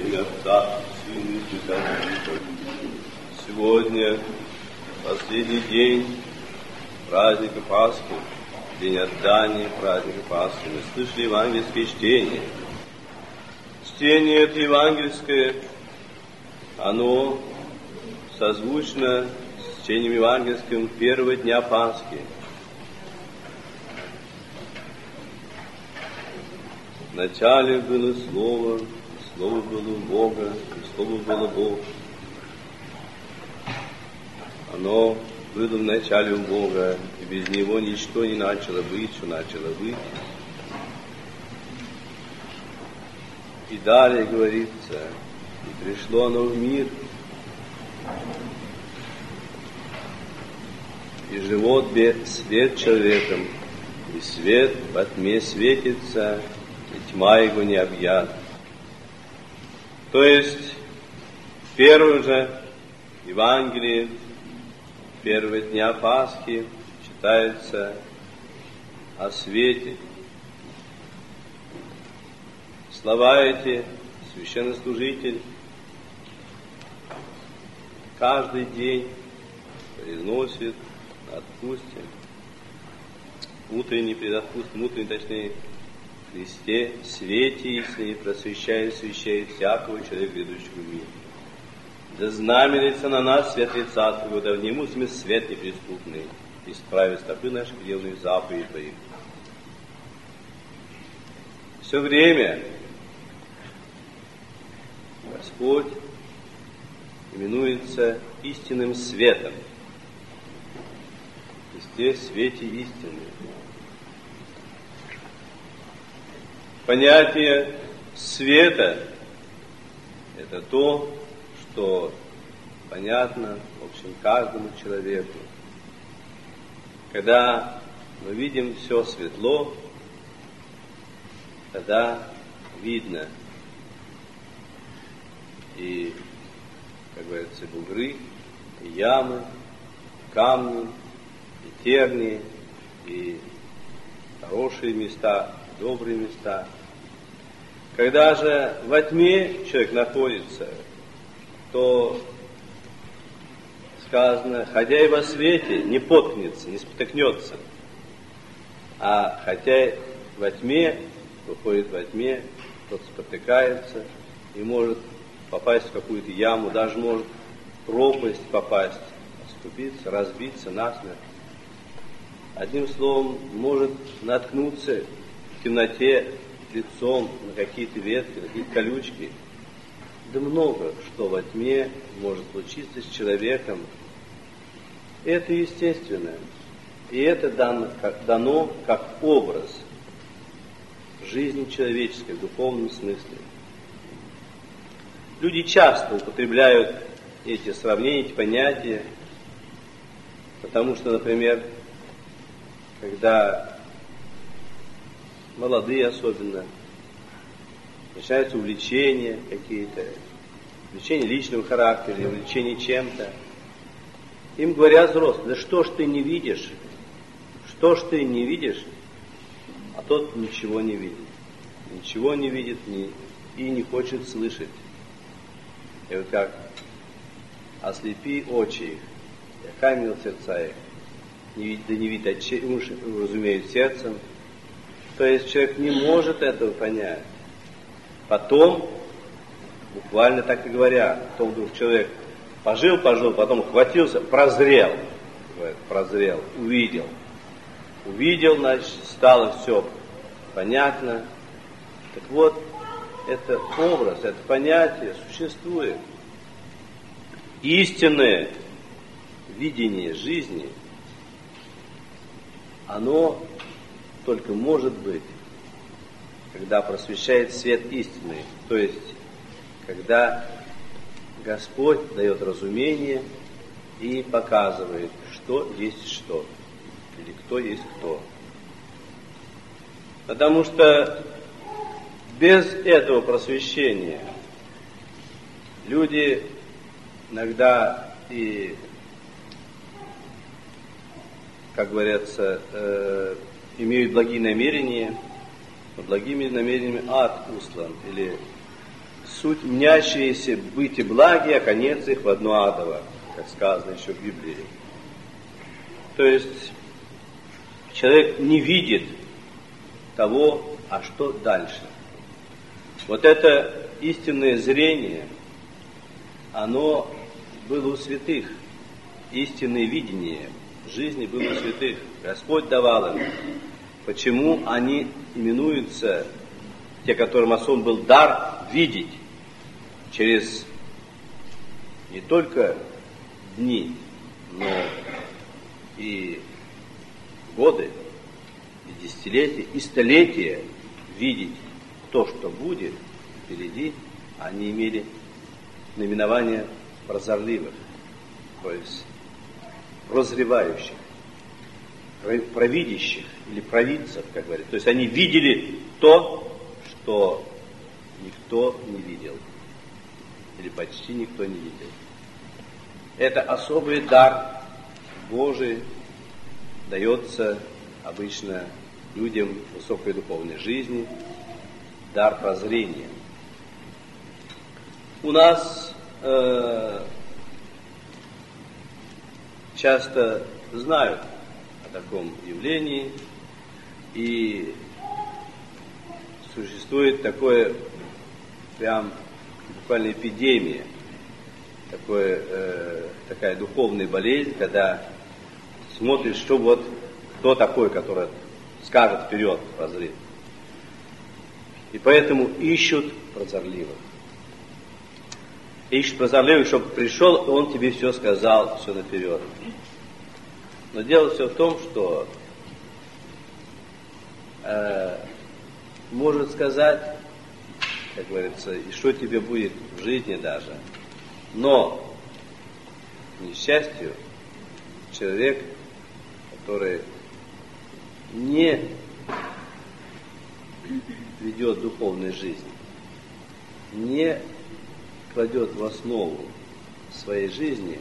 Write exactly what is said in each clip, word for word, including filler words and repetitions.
имя Отца, Сына и Святого Духа. Сегодня последний день праздника Пасхи, день отдания праздника Пасхи. Мы слышали евангельское чтение. Чтение это евангельское, оно созвучно с чтением евангельским первого дня Пасхи. Вначале было Слово, Слово было у Бога, и Слово было Бог. Оно было в начале у Бога, и без Него ничто не начало быть, что начало быть. И далее говорится, и пришло оно в мир, и живот свет человеком, и свет во тьме светится, и тьма его не объят. То есть, в первом же Евангелии, первого дня Пасхи, читается о свете. Слова эти священнослужитель каждый день произносит на отпусте, утренний предотпустим, утренний, точнее, Христе, свете истине, просвещая, освящая всякого человека, грядущего в мир. Да знаменится на нас свет лица Твоего, да внему сме свет неприступный, исправи стопы наши гневные заповеди Твоих. Все время Господь именуется истинным светом. Христе, свете истины. Понятие света – это то, что понятно, в общем, каждому человеку. Когда мы видим все светло, тогда видно и, как говорится, бугры, и ямы, и камни, и тернии, и хорошие места, и добрые места. Когда же во тьме человек находится, то сказано, ходя и во свете, не поткнется, не спотыкнется. А хотя во тьме, выходит во тьме, тот спотыкается и может попасть в какую-то яму, даже может в пропасть попасть, оступиться, разбиться насмерть. Одним словом, может наткнуться в темноте лицом на какие-то ветки, на какие-то колючки. Да много что во тьме может случиться с человеком. Это естественно. И это дано как, дано как образ жизни человеческой в духовном смысле. Люди часто употребляют эти сравнения, эти понятия, потому что, например, когда молодые особенно, начинаются увлечения какие-то, увлечения личного характера, увлечения чем-то. Им говорят взрослые, да что ж ты не видишь, что ж ты не видишь, а тот ничего не видит. Ничего не видит ни, и не хочет слышать. И вот как ослепи очи их, и окамил сердца их, не видит, да не видит очи, уши, разумеют сердцем. То есть человек не может этого понять. Потом, буквально так и говоря, потом вдруг человек пожил, пожил, потом хватился, прозрел, говорит, прозрел, увидел. Увидел, значит, стало все понятно. Так вот, это образ, это понятие существует. Истинное видение жизни, оно только может быть, когда просвещает свет истины, то есть, когда Господь дает разумение и показывает, что есть что, или кто есть кто. Потому что без этого просвещения люди иногда и, как говорится, э, имеют благие намерения, но благими намерениями ад услан, или суть мнящиеся быть и благи, а конец их в одно адово, как сказано еще в Библии. То есть человек не видит того, а что дальше. Вот это истинное зрение, оно было у святых. Истинное видение жизни было у святых. Господь давал им. Почему они именуются, те, которым особо был дар, видеть через не только дни, но и годы, и десятилетия, и столетия видеть то, что будет впереди, они имели наименование прозорливых, то есть прозревающих, провидящих или провидцев, как говорят. То есть они видели то, что никто не видел, или почти никто не видел. Это особый дар Божий, дается обычно людям высокой духовной жизни, дар прозрения. У нас э, часто знают о таком явлении, и существует такое прям буквально эпидемия, такое, э, такая духовная болезнь, когда смотришь, что вот кто такой, который скажет вперед, прозрит. И поэтому ищут прозорливых. Ищут прозорливых, чтобы пришел, и он тебе все сказал, все наперед. Но дело все в том, что э, может сказать, как говорится, и что тебе будет в жизни даже. Но, к несчастью, человек, который не ведет духовной жизни, не кладет в основу своей жизни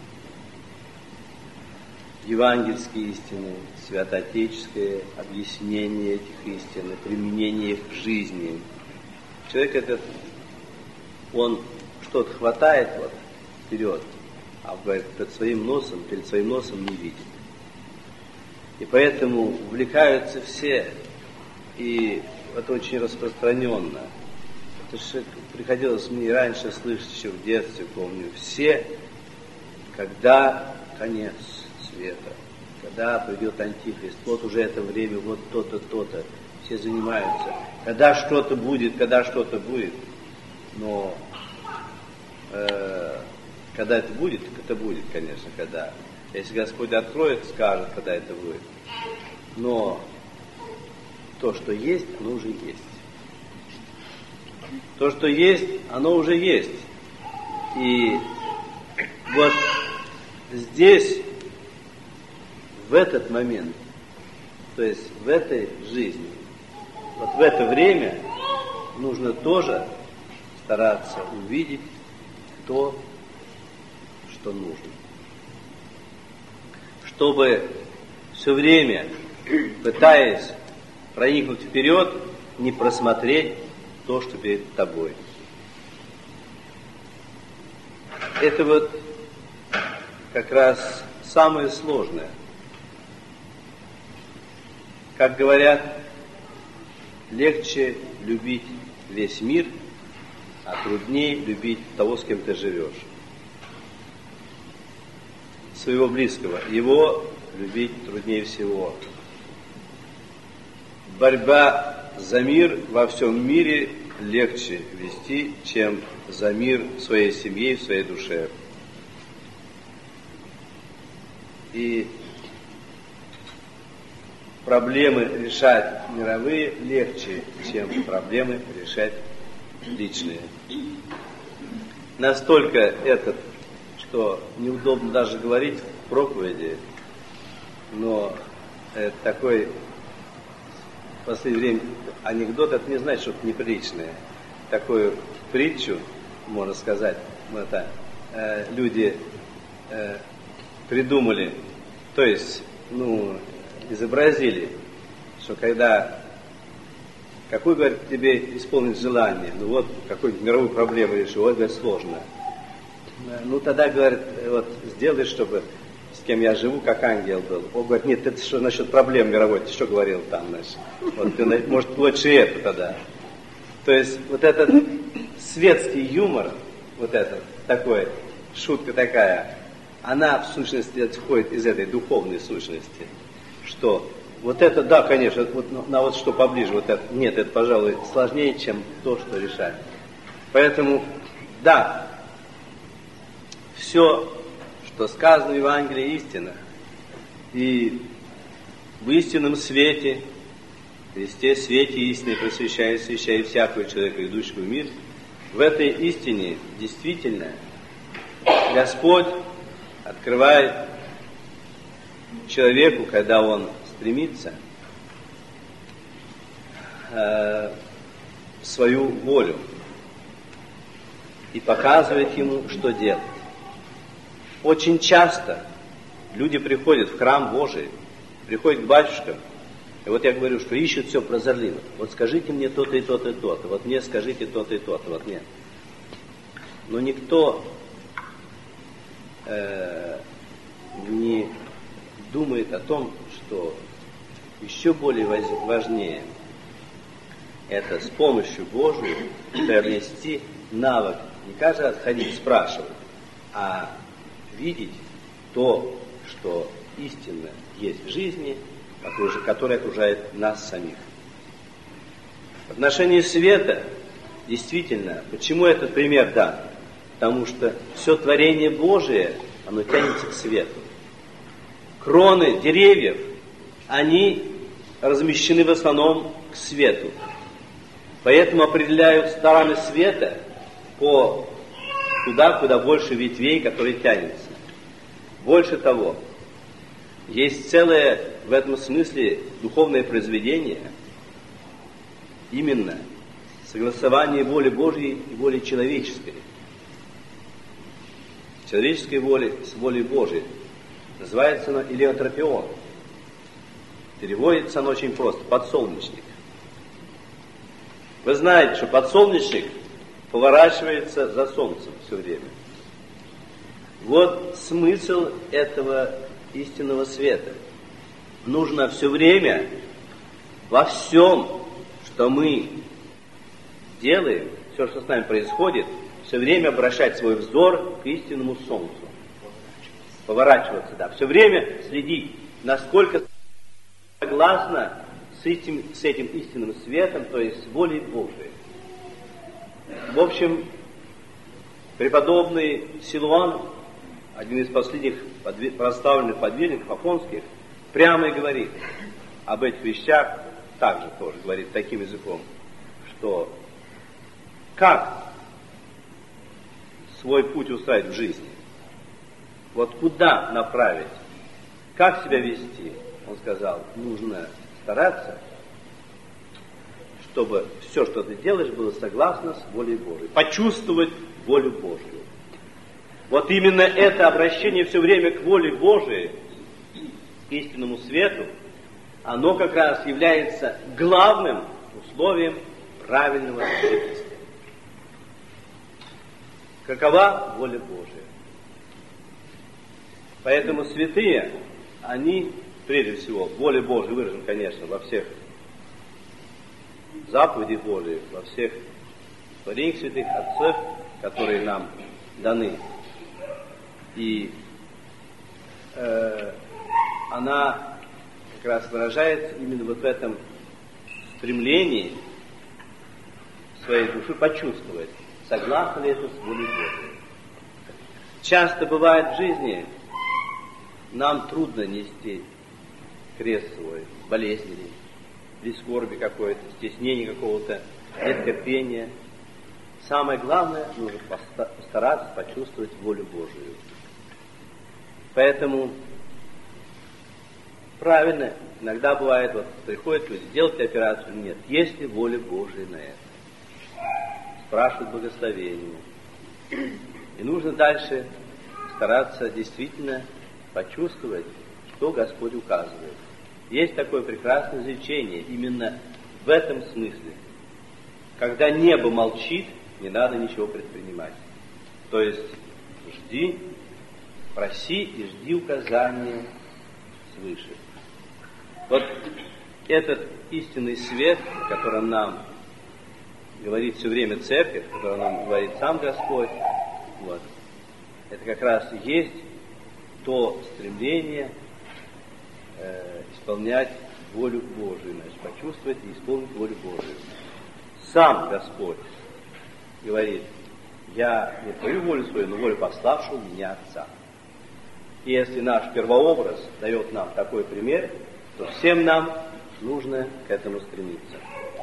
евангельские истины, святоотеческое объяснение этих истин, применение их в жизни. Человек этот, он что-то хватает вот вперед, а говорит, перед своим носом, перед своим носом не видит. И поэтому увлекаются все, и это очень распространенно. Это же приходилось мне раньше слышать, еще в детстве, помню, все, когда конец света, когда придет Антихрист, вот уже это время, вот то-то, то-то, все занимаются. Когда что-то будет, когда что-то будет, но э, когда это будет, так это будет, конечно, когда. Если Господь откроет, скажет, когда это будет. Но то, что есть, оно уже есть. То, что есть, оно уже есть. И вот здесь, в этот момент, то есть в этой жизни, вот в это время нужно тоже стараться увидеть то, что нужно. Чтобы все время, пытаясь проникнуть вперед, не просмотреть то, что перед тобой. Это вот как раз самое сложное. Как говорят, легче любить весь мир, а труднее любить того, с кем ты живешь. Своего близкого. Его любить труднее всего. Борьба за мир во всем мире легче вести, чем за мир в своей семье и в своей душе. И проблемы решать мировые легче, чем проблемы решать личные. Настолько этот, что неудобно даже говорить в проповеди, но это такой в последнее время анекдот, это не значит, что это неприличное. Такую притчу, можно сказать, это, э, люди э, придумали, то есть, ну, изобразили, что когда какое, говорит, тебе исполнить желание? Ну вот, какую-нибудь мировую проблему решил, вот, говорит, сложно. Ну тогда, говорит, вот, сделай, чтобы с кем я живу, как ангел был. Он говорит, нет, это что насчет проблем мировой, ты что говорил там, значит? Вот, ты, может, лучше это тогда. То есть, вот этот светский юмор, вот этот, такой, шутка такая, она, в сущности, отходит из этой духовной сущности, что вот это, да, конечно, вот, на, на вот что поближе, вот это, нет, это, пожалуй, сложнее, чем то, что решать. Поэтому, да, все, что сказано в Евангелии, истина. И в истинном свете, в Христе свете истины просвещает, освещает всякого человека, идущего в мир, в этой истине действительно Господь открывает человеку, когда он стремится, э, свою волю и показывает ему, что делать. Очень часто люди приходят в храм Божий, приходят к батюшкам, и вот я говорю, что ищут все прозорливо. Вот скажите мне то-то и то-то и то-то, вот мне скажите то-то и то-то, вот мне. Но никто э, не думает о том, что еще более важнее это с помощью Божией приобрести навык не каждый раз ходить спрашивать, а видеть то, что истинно есть в жизни, которая окружает нас самих. В отношении света, действительно, почему этот пример дан? Потому что все творение Божие, оно тянется к свету. Кроны деревьев, они размещены в основном к свету. Поэтому определяют стороны света по туда, куда больше ветвей, которые тянутся. Больше того, есть целое в этом смысле духовное произведение, именно согласование воли Божьей и воли человеческой. Человеческой воли с волей Божией. Называется оно элеотропион. Переводится оно очень просто. Подсолнечник. Вы знаете, что подсолнечник поворачивается за солнцем все время. Вот смысл этого истинного света. Нужно все время во всем, что мы делаем, все, что с нами происходит, все время обращать свой взор к истинному солнцу. Поворачиваться, да. Все время следить, насколько согласно с этим, с этим истинным светом, то есть с волей Божией. В общем, преподобный Силуан, один из последних прославленных подвижников афонских, прямо и говорит об этих вещах, также тоже говорит таким языком, что как свой путь устроить в жизни, вот куда направить, как себя вести, он сказал, нужно стараться, чтобы все, что ты делаешь, было согласно с волей Божией, почувствовать волю Божию. Вот именно это обращение все время к воле Божией, к истинному свету, оно как раз является главным условием правильного жительства. Какова воля Божия? Поэтому святые, они, прежде всего, воля Божия выражена, конечно, во всех заповедях Божиих, во всех творениях святых отцов, которые нам даны. И э, она как раз выражается именно вот в этом стремлении своей души почувствовать, согласно ли это с волей Божией. Часто бывает в жизни, нам трудно нести крест свой, болезни, или скорби какой-то, стеснения какого-то, нет терпения. Самое главное, нужно постараться почувствовать волю Божию. Поэтому правильно, иногда бывает, вот приходят люди, делать операцию, нет, есть ли воля Божия на это? Спрашивают благословение. И нужно дальше стараться действительно почувствовать, что Господь указывает. Есть такое прекрасное изречение, именно в этом смысле. Когда небо молчит, не надо ничего предпринимать. То есть жди, проси и жди указания свыше. Вот этот истинный свет, о котором нам говорит все время Церковь, о котором нам говорит сам Господь, вот, это как раз и есть то стремление э, исполнять волю Божию, значит, почувствовать и исполнить волю Божию. Сам Господь говорит: я не твою волю свою, но волю пославшего меня Отца. И если наш первообраз дает нам такой пример, то всем нам нужно к этому стремиться.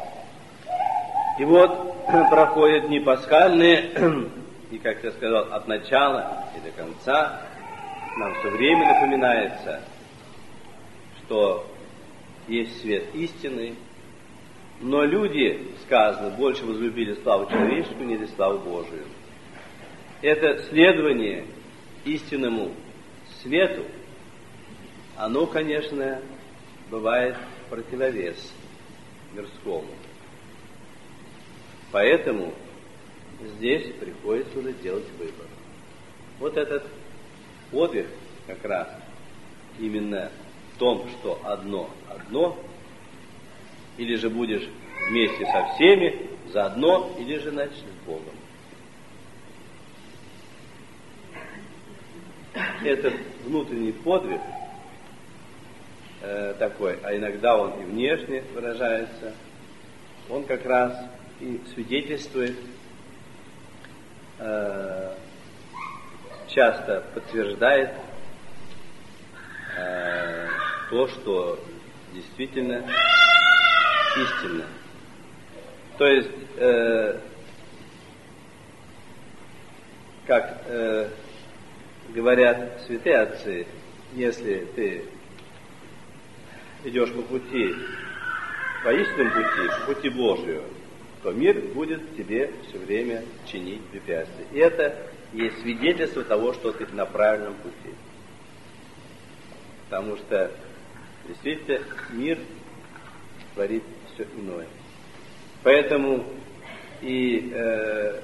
И вот проходят дни пасхальные, и, как я сказал, от начала и до конца нам все время напоминается, что есть свет истины, но люди, сказано, больше возлюбили славу человеческую, нежели славу Божию. Это следование истинному свету, оно, конечно, бывает противовес мирскому. Поэтому здесь приходится уже делать выбор. Вот этот подвиг как раз именно в том, что одно одно, или же будешь вместе со всеми заодно, или же, значит, с Богом. Этот внутренний подвиг э, такой, а иногда он и внешне выражается, он как раз и свидетельствует, э, часто подтверждает э, то, что действительно истинно. То есть, э, как э, говорят святые отцы, если ты идешь по пути, по истинному пути, по пути Божию, то мир будет тебе все время чинить препятствия. И это есть свидетельство того, что ты на правильном пути. Потому что действительно мир творит все иное. Поэтому и э,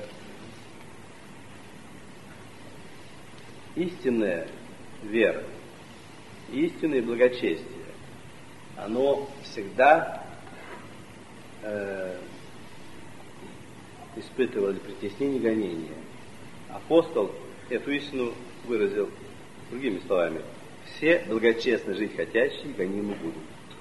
истинная вера, истинное благочестие, оно всегда э, испытывало притеснение и гонение. Апостол эту истину выразил другими словами: все благочестно жить хотящие гонимы будут.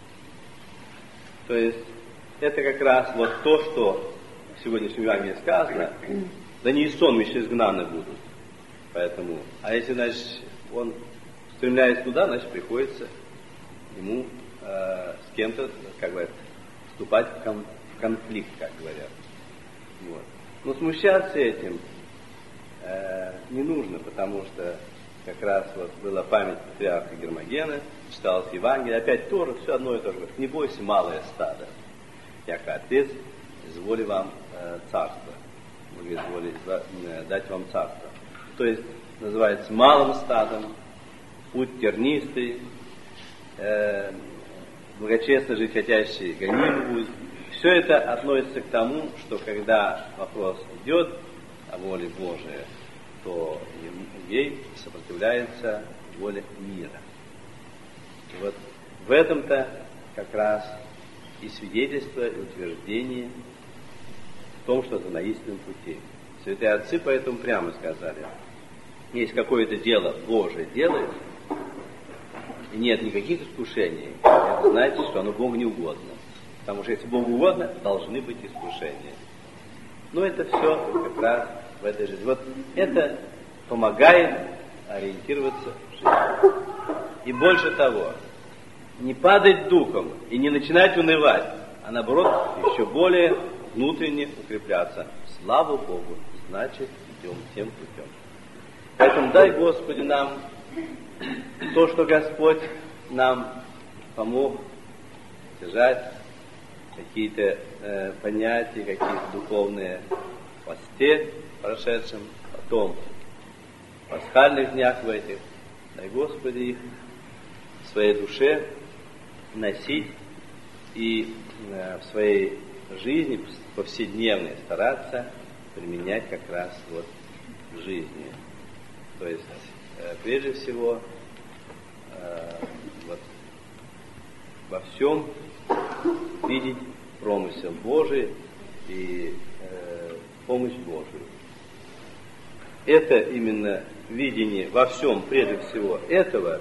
То есть это как раз вот то, что в сегодняшнем Евангелии сказано: да не и сонмище изгнаны будут. Поэтому, а если, значит, он стремляется туда, значит, приходится ему э, с кем-то, как говорят, вступать в, кон- в конфликт, как говорят. Вот. Но смущаться этим э, не нужно, потому что как раз вот была память патриарха Гермогена, читалось Евангелие, опять тоже все одно и то же. Не бойся, малое стадо, яко Отец изволи вам э, царство, изволи э, дать вам царство. То есть называется малым стадом, путь тернистый, э, благочестно жить хотящий гонимый будет. Все это относится к тому, что когда вопрос идет о воле Божией, то ей сопротивляется воля мира. И вот в этом-то как раз и свидетельство, и утверждение в том, что ты на истинном пути. Святые отцы поэтому прямо сказали: если какое-то дело Божие делаешь, и нет никаких искушений, это значит, что оно Богу не угодно. Потому что если Богу угодно, должны быть искушения. Но это все как раз в этой жизни. Вот это помогает ориентироваться в жизни. И больше того, не падать духом и не начинать унывать, а наоборот еще более внутренне укрепляться. Слава Богу, значит, идем тем путем. Поэтому дай Господи нам то, что Господь нам помог держать, какие-то э, понятия, какие-то духовные в посте прошедшем, потом в пасхальных днях в этих. Дай Господи их в своей душе носить и э, в своей жизни повседневной стараться применять как раз вот в жизни. То есть, э, прежде всего, э, вот, во всем видеть промысел Божий и э, помощь Божию. Это именно видение во всем, прежде всего, этого,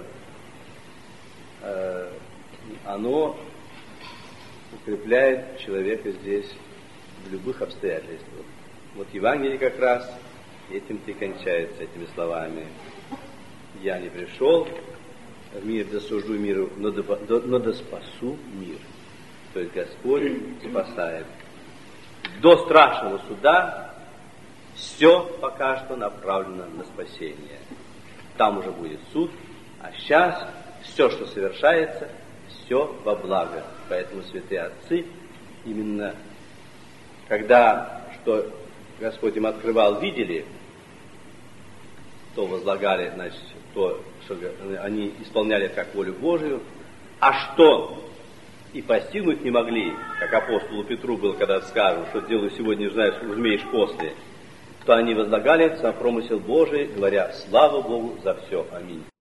э, оно укрепляет человека здесь в любых обстоятельствах. Вот Евангелие как раз этим-то и кончается, этими словами. «Я не пришел в мир, да сужу миру, но да, но да спасу мир». То есть Господь спасает. До страшного суда все пока что направлено на спасение. Там уже будет суд, а сейчас все, что совершается, все во благо. Поэтому святые отцы, именно когда что Господь им открывал, видели, то возлагали, значит, то, что они исполняли как волю Божию, а что и постигнуть не могли, как апостолу Петру было, когда скажут, что делаю сегодня, не знаю, умеешь после, то они возлагали на промысел Божий, говоря: слава Богу за все, аминь.